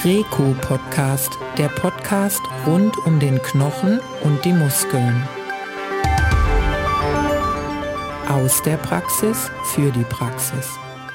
RECO-Podcast, der Podcast rund um den Knochen und die Muskeln. Aus der Praxis für die Praxis.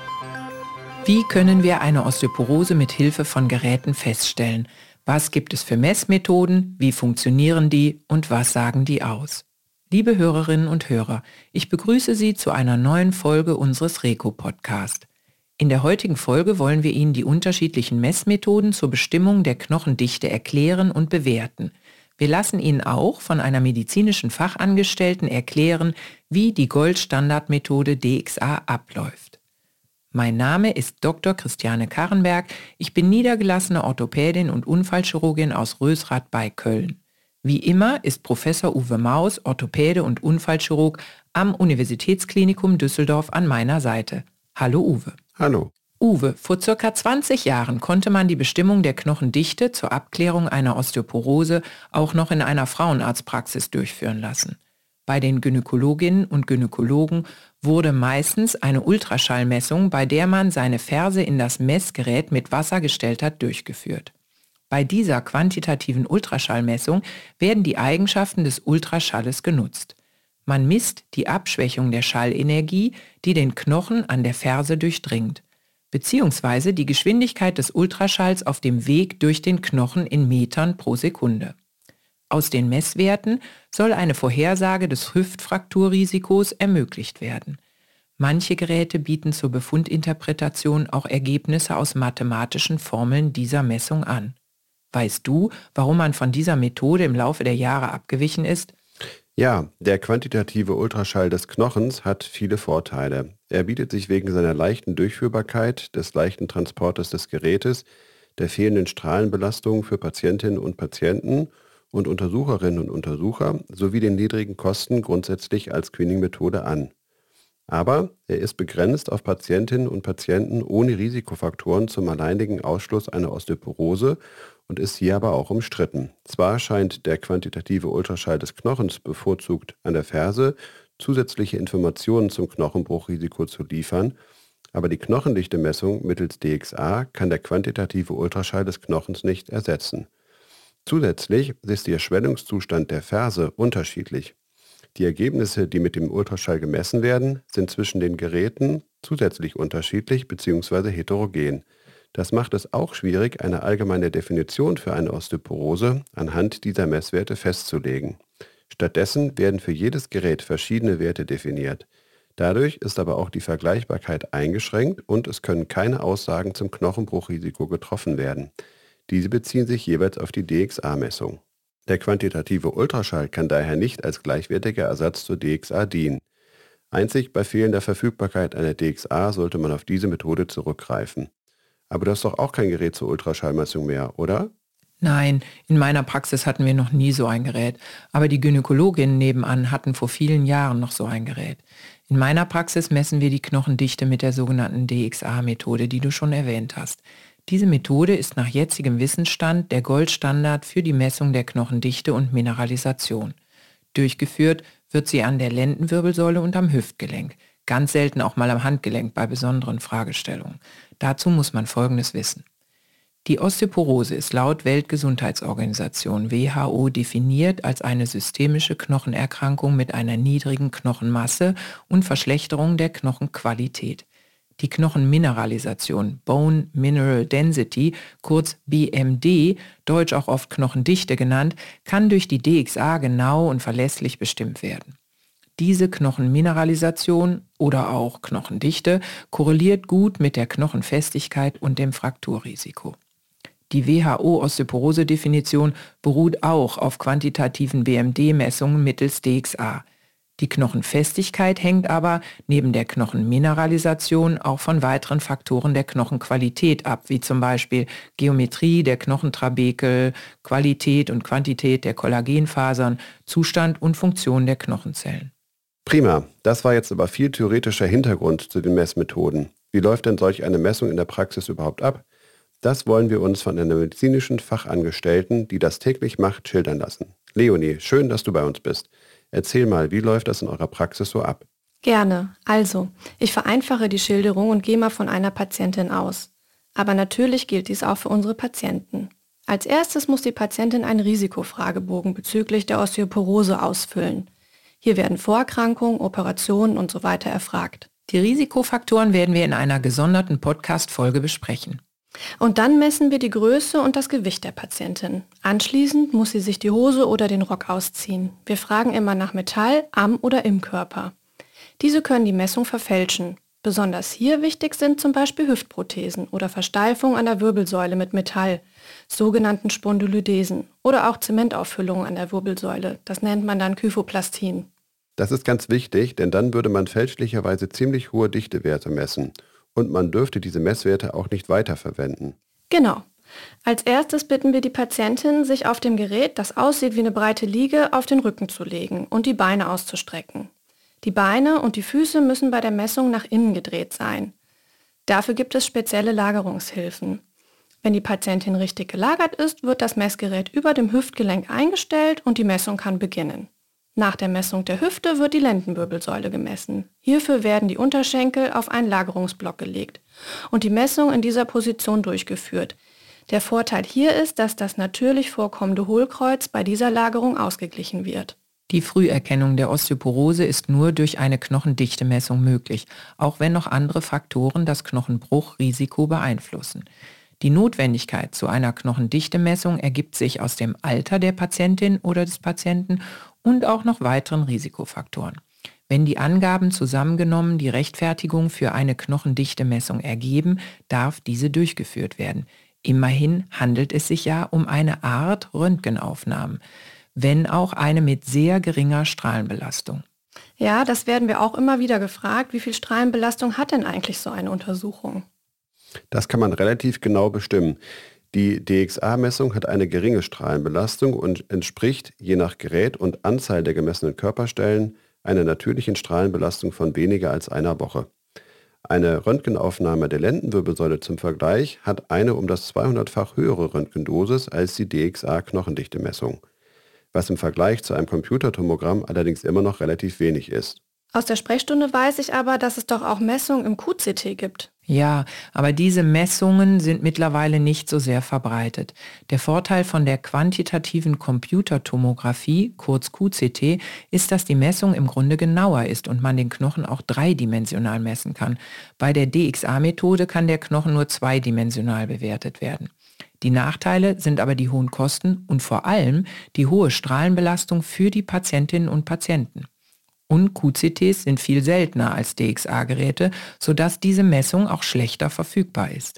Wie können wir eine Osteoporose mit Hilfe von Geräten feststellen? Was gibt es für Messmethoden? Wie funktionieren die? Und was sagen die aus? Liebe Hörerinnen und Hörer, ich begrüße Sie zu einer neuen Folge unseres RECO-Podcast. In der heutigen Folge wollen wir Ihnen die unterschiedlichen Messmethoden zur Bestimmung der Knochendichte erklären und bewerten. Wir lassen Ihnen auch von einer medizinischen Fachangestellten erklären, wie die Goldstandardmethode DXA abläuft. Mein Name ist Dr. Christiane Karrenberg. Ich bin niedergelassene Orthopädin und Unfallchirurgin aus Rösrath bei Köln. Wie immer ist Professor Uwe Maus, Orthopäde und Unfallchirurg am Universitätsklinikum Düsseldorf an meiner Seite. Hallo Uwe. Hallo. Uwe, vor ca. 20 Jahren konnte man die Bestimmung der Knochendichte zur Abklärung einer Osteoporose auch noch in einer Frauenarztpraxis durchführen lassen. Bei den Gynäkologinnen und Gynäkologen wurde meistens eine Ultraschallmessung, bei der man seine Ferse in das Messgerät mit Wasser gestellt hat, durchgeführt. Bei dieser quantitativen Ultraschallmessung werden die Eigenschaften des Ultraschalles genutzt. Man misst die Abschwächung der Schallenergie, die den Knochen an der Ferse durchdringt, beziehungsweise die Geschwindigkeit des Ultraschalls auf dem Weg durch den Knochen in Metern pro Sekunde. Aus den Messwerten soll eine Vorhersage des Hüftfrakturrisikos ermöglicht werden. Manche Geräte bieten zur Befundinterpretation auch Ergebnisse aus mathematischen Formeln dieser Messung an. Weißt du, warum man von dieser Methode im Laufe der Jahre abgewichen ist? Ja, der quantitative Ultraschall des Knochens hat viele Vorteile. Er bietet sich wegen seiner leichten Durchführbarkeit, des leichten Transportes des Gerätes, der fehlenden Strahlenbelastung für Patientinnen und Patienten und Untersucherinnen und Untersucher sowie den niedrigen Kosten grundsätzlich als Screening-Methode an. Aber er ist begrenzt auf Patientinnen und Patienten ohne Risikofaktoren zum alleinigen Ausschluss einer Osteoporose und ist hier aber auch umstritten. Zwar scheint der quantitative Ultraschall des Knochens bevorzugt an der Ferse zusätzliche Informationen zum Knochenbruchrisiko zu liefern, aber die Knochendichte-Messung mittels DXA kann der quantitative Ultraschall des Knochens nicht ersetzen. Zusätzlich ist der Schwellungszustand der Ferse unterschiedlich. Die Ergebnisse, die mit dem Ultraschall gemessen werden, sind zwischen den Geräten zusätzlich unterschiedlich bzw. heterogen. Das macht es auch schwierig, eine allgemeine Definition für eine Osteoporose anhand dieser Messwerte festzulegen. Stattdessen werden für jedes Gerät verschiedene Werte definiert. Dadurch ist aber auch die Vergleichbarkeit eingeschränkt und es können keine Aussagen zum Knochenbruchrisiko getroffen werden. Diese beziehen sich jeweils auf die DXA-Messung. Der quantitative Ultraschall kann daher nicht als gleichwertiger Ersatz zur DXA dienen. Einzig bei fehlender Verfügbarkeit einer DXA sollte man auf diese Methode zurückgreifen. Aber du hast doch auch kein Gerät zur Ultraschallmessung mehr, oder? Nein, in meiner Praxis hatten wir noch nie so ein Gerät, aber die Gynäkologinnen nebenan hatten vor vielen Jahren noch so ein Gerät. In meiner Praxis messen wir die Knochendichte mit der sogenannten DXA-Methode, die du schon erwähnt hast. Diese Methode ist nach jetzigem Wissensstand der Goldstandard für die Messung der Knochendichte und Mineralisation. Durchgeführt wird sie an der Lendenwirbelsäule und am Hüftgelenk, ganz selten auch mal am Handgelenk bei besonderen Fragestellungen. Dazu muss man Folgendes wissen. Die Osteoporose ist laut Weltgesundheitsorganisation WHO definiert als eine systemische Knochenerkrankung mit einer niedrigen Knochenmasse und Verschlechterung der Knochenqualität. Die Knochenmineralisation, Bone Mineral Density, kurz BMD, deutsch auch oft Knochendichte genannt, kann durch die DXA genau und verlässlich bestimmt werden. Diese Knochenmineralisation oder auch Knochendichte korreliert gut mit der Knochenfestigkeit und dem Frakturrisiko. Die WHO-Osteoporose-Definition beruht auch auf quantitativen BMD-Messungen mittels DXA. Die Knochenfestigkeit hängt aber neben der Knochenmineralisation auch von weiteren Faktoren der Knochenqualität ab, wie zum Beispiel Geometrie der Knochentrabekel, Qualität und Quantität der Kollagenfasern, Zustand und Funktion der Knochenzellen. Prima, das war jetzt aber viel theoretischer Hintergrund zu den Messmethoden. Wie läuft denn solch eine Messung in der Praxis überhaupt ab? Das wollen wir uns von einer medizinischen Fachangestellten, die das täglich macht, schildern lassen. Leonie, schön, dass du bei uns bist. Erzähl mal, wie läuft das in eurer Praxis so ab? Gerne. Also, ich vereinfache die Schilderung und gehe mal von einer Patientin aus. Aber natürlich gilt dies auch für unsere Patienten. Als erstes muss die Patientin einen Risikofragebogen bezüglich der Osteoporose ausfüllen. Hier werden Vorerkrankungen, Operationen und so weiter erfragt. Die Risikofaktoren werden wir in einer gesonderten Podcast-Folge besprechen. Und dann messen wir die Größe und das Gewicht der Patientin. Anschließend muss sie sich die Hose oder den Rock ausziehen. Wir fragen immer nach Metall am oder im Körper. Diese können die Messung verfälschen. Besonders hier wichtig sind zum Beispiel Hüftprothesen oder Versteifung an der Wirbelsäule mit Metall, sogenannten Spondylodesen, oder auch Zementauffüllungen an der Wirbelsäule. Das nennt man dann Kyphoplastin. Das ist ganz wichtig, denn dann würde man fälschlicherweise ziemlich hohe Dichtewerte messen. Und man dürfte diese Messwerte auch nicht weiterverwenden. Genau. Als erstes bitten wir die Patientin, sich auf dem Gerät, das aussieht wie eine breite Liege, auf den Rücken zu legen und die Beine auszustrecken. Die Beine und die Füße müssen bei der Messung nach innen gedreht sein. Dafür gibt es spezielle Lagerungshilfen. Wenn die Patientin richtig gelagert ist, wird das Messgerät über dem Hüftgelenk eingestellt und die Messung kann beginnen. Nach der Messung der Hüfte wird die Lendenwirbelsäule gemessen. Hierfür werden die Unterschenkel auf einen Lagerungsblock gelegt und die Messung in dieser Position durchgeführt. Der Vorteil hier ist, dass das natürlich vorkommende Hohlkreuz bei dieser Lagerung ausgeglichen wird. Die Früherkennung der Osteoporose ist nur durch eine Knochendichtemessung möglich, auch wenn noch andere Faktoren das Knochenbruchrisiko beeinflussen. Die Notwendigkeit zu einer Knochendichtemessung ergibt sich aus dem Alter der Patientin oder des Patienten und auch noch weiteren Risikofaktoren. Wenn die Angaben zusammengenommen die Rechtfertigung für eine Knochendichtemessung ergeben, darf diese durchgeführt werden. Immerhin handelt es sich ja um eine Art Röntgenaufnahmen, wenn auch eine mit sehr geringer Strahlenbelastung. Ja, das werden wir auch immer wieder gefragt. Wie viel Strahlenbelastung hat denn eigentlich so eine Untersuchung? Das kann man relativ genau bestimmen. Die DXA-Messung hat eine geringe Strahlenbelastung und entspricht je nach Gerät und Anzahl der gemessenen Körperstellen einer natürlichen Strahlenbelastung von weniger als einer Woche. Eine Röntgenaufnahme der Lendenwirbelsäule zum Vergleich hat eine um das 200-fach höhere Röntgendosis als die DXA-Knochendichtemessung, was im Vergleich zu einem Computertomogramm allerdings immer noch relativ wenig ist. Aus der Sprechstunde weiß ich aber, dass es doch auch Messungen im QCT gibt. Ja, aber diese Messungen sind mittlerweile nicht so sehr verbreitet. Der Vorteil von der quantitativen Computertomographie, kurz QCT, ist, dass die Messung im Grunde genauer ist und man den Knochen auch dreidimensional messen kann. Bei der DXA-Methode kann der Knochen nur zweidimensional bewertet werden. Die Nachteile sind aber die hohen Kosten und vor allem die hohe Strahlenbelastung für die Patientinnen und Patienten. Und QCTs sind viel seltener als DXA-Geräte, sodass diese Messung auch schlechter verfügbar ist.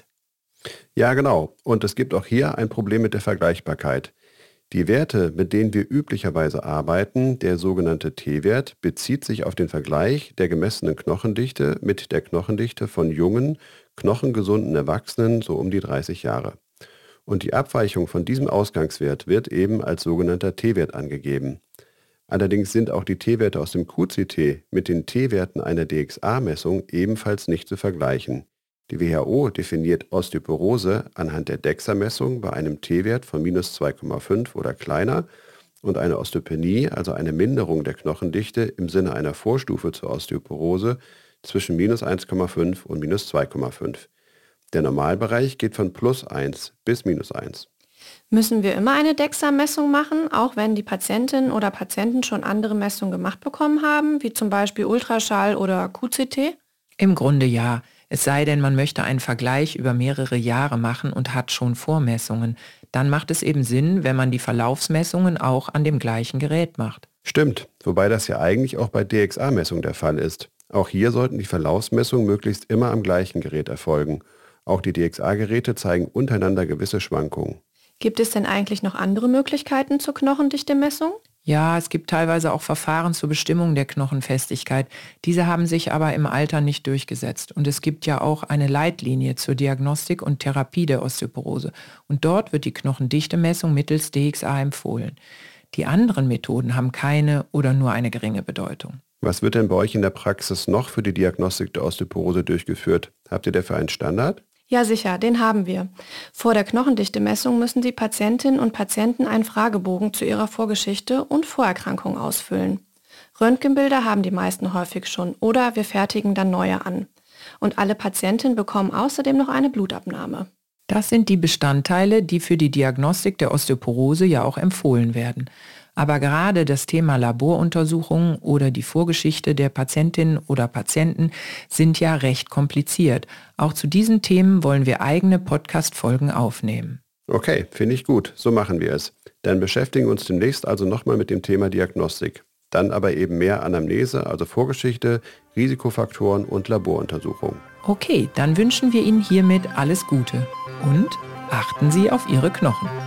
Ja, genau. Und es gibt auch hier ein Problem mit der Vergleichbarkeit. Die Werte, mit denen wir üblicherweise arbeiten, der sogenannte T-Wert, bezieht sich auf den Vergleich der gemessenen Knochendichte mit der Knochendichte von jungen, knochengesunden Erwachsenen so um die 30 Jahre. Und die Abweichung von diesem Ausgangswert wird eben als sogenannter T-Wert angegeben. Allerdings sind auch die T-Werte aus dem QCT mit den T-Werten einer DXA-Messung ebenfalls nicht zu vergleichen. Die WHO definiert Osteoporose anhand der DEXA-Messung bei einem T-Wert von minus 2,5 oder kleiner und eine Osteopenie, also eine Minderung der Knochendichte im Sinne einer Vorstufe zur Osteoporose, zwischen minus 1,5 und minus 2,5. Der Normalbereich geht von plus 1 bis minus 1. Müssen wir immer eine DEXA-Messung machen, auch wenn die Patientin oder Patienten schon andere Messungen gemacht bekommen haben, wie zum Beispiel Ultraschall oder QCT? Im Grunde ja, es sei denn, man möchte einen Vergleich über mehrere Jahre machen und hat schon Vormessungen. Dann macht es eben Sinn, wenn man die Verlaufsmessungen auch an dem gleichen Gerät macht. Stimmt, wobei das ja eigentlich auch bei DXA-Messungen der Fall ist. Auch hier sollten die Verlaufsmessungen möglichst immer am gleichen Gerät erfolgen. Auch die DXA-Geräte zeigen untereinander gewisse Schwankungen. Gibt es denn eigentlich noch andere Möglichkeiten zur Knochendichtemessung? Ja, es gibt teilweise auch Verfahren zur Bestimmung der Knochenfestigkeit. Diese haben sich aber im Alter nicht durchgesetzt. Und es gibt ja auch eine Leitlinie zur Diagnostik und Therapie der Osteoporose. Und dort wird die Knochendichtemessung mittels DXA empfohlen. Die anderen Methoden haben keine oder nur eine geringe Bedeutung. Was wird denn bei euch in der Praxis noch für die Diagnostik der Osteoporose durchgeführt? Habt ihr dafür einen Standard? Ja, sicher, den haben wir. Vor der Knochendichtemessung müssen die Patientinnen und Patienten einen Fragebogen zu ihrer Vorgeschichte und Vorerkrankung ausfüllen. Röntgenbilder haben die meisten häufig schon oder wir fertigen dann neue an. Und alle Patientinnen bekommen außerdem noch eine Blutabnahme. Das sind die Bestandteile, die für die Diagnostik der Osteoporose ja auch empfohlen werden. Aber gerade das Thema Laboruntersuchungen oder die Vorgeschichte der Patientinnen oder Patienten sind ja recht kompliziert. Auch zu diesen Themen wollen wir eigene Podcast-Folgen aufnehmen. Okay, finde ich gut. So machen wir es. Dann beschäftigen wir uns demnächst also nochmal mit dem Thema Diagnostik. Dann aber eben mehr Anamnese, also Vorgeschichte, Risikofaktoren und Laboruntersuchungen. Okay, dann wünschen wir Ihnen hiermit alles Gute und achten Sie auf Ihre Knochen.